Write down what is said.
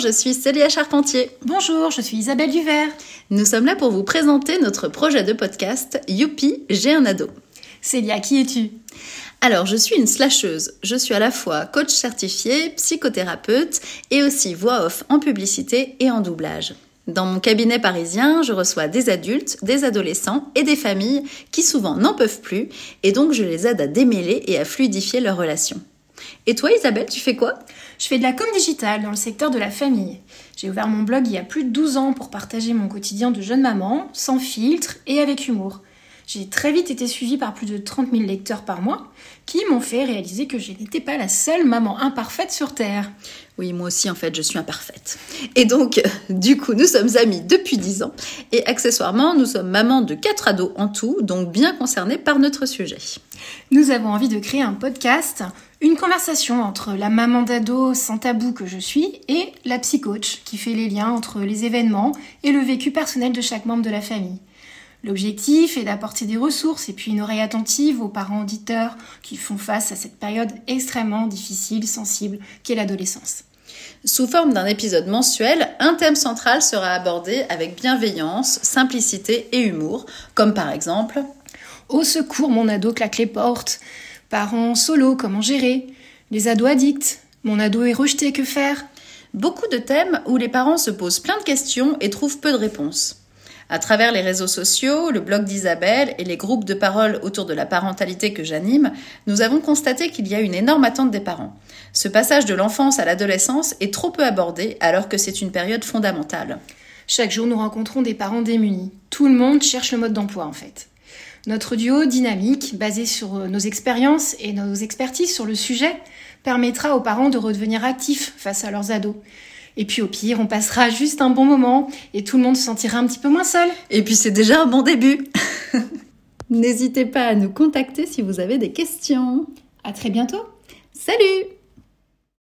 je suis Célia Charpentier. Bonjour, je suis Isabelle Duvert. Nous sommes là pour vous présenter notre projet de podcast Youpi, j'ai un ado. Célia, qui es-tu ? Alors, je suis une slasheuse. Je suis à la fois coach certifié, psychothérapeute et aussi voix off en publicité et en doublage. Dans mon cabinet parisien, je reçois des adultes, des adolescents et des familles qui souvent n'en peuvent plus et donc je les aide à démêler et à fluidifier leurs relations. Et toi Isabelle, tu fais quoi ? Je fais de la com digitale dans le secteur de la famille. J'ai ouvert mon blog il y a plus de 12 ans pour partager mon quotidien de jeune maman, sans filtre et avec humour. J'ai très vite été suivie par plus de 30 000 lecteurs par mois qui m'ont fait réaliser que je n'étais pas la seule maman imparfaite sur Terre. Oui, moi aussi, en fait, je suis imparfaite. Et donc, du coup, nous sommes amies depuis 10 ans. Et accessoirement, nous sommes mamans de 4 ados en tout, donc bien concernées par notre sujet. Nous avons envie de créer un podcast, une conversation entre la maman d'ado sans tabou que je suis et la psy-coach qui fait les liens entre les événements et le vécu personnel de chaque membre de la famille. L'objectif est d'apporter des ressources et puis une oreille attentive aux parents auditeurs qui font face à cette période extrêmement difficile, sensible, qu'est l'adolescence. Sous forme d'un épisode mensuel, un thème central sera abordé avec bienveillance, simplicité et humour, comme par exemple « Au secours, mon ado claque les portes »,« Parents solo, comment gérer ?»« Les ados addicts »,« Mon ado est rejeté, que faire ?» Beaucoup de thèmes où les parents se posent plein de questions et trouvent peu de réponses. À travers les réseaux sociaux, le blog d'Isabelle et les groupes de parole autour de la parentalité que j'anime, nous avons constaté qu'il y a une énorme attente des parents. Ce passage de l'enfance à l'adolescence est trop peu abordé alors que c'est une période fondamentale. Chaque jour, nous rencontrons des parents démunis. Tout le monde cherche le mode d'emploi en fait. Notre duo dynamique, basé sur nos expériences et nos expertises sur le sujet, permettra aux parents de redevenir actifs face à leurs ados. Et puis au pire, on passera juste un bon moment et tout le monde se sentira un petit peu moins seul. Et puis c'est déjà un bon début. N'hésitez pas à nous contacter si vous avez des questions. À très bientôt. Salut!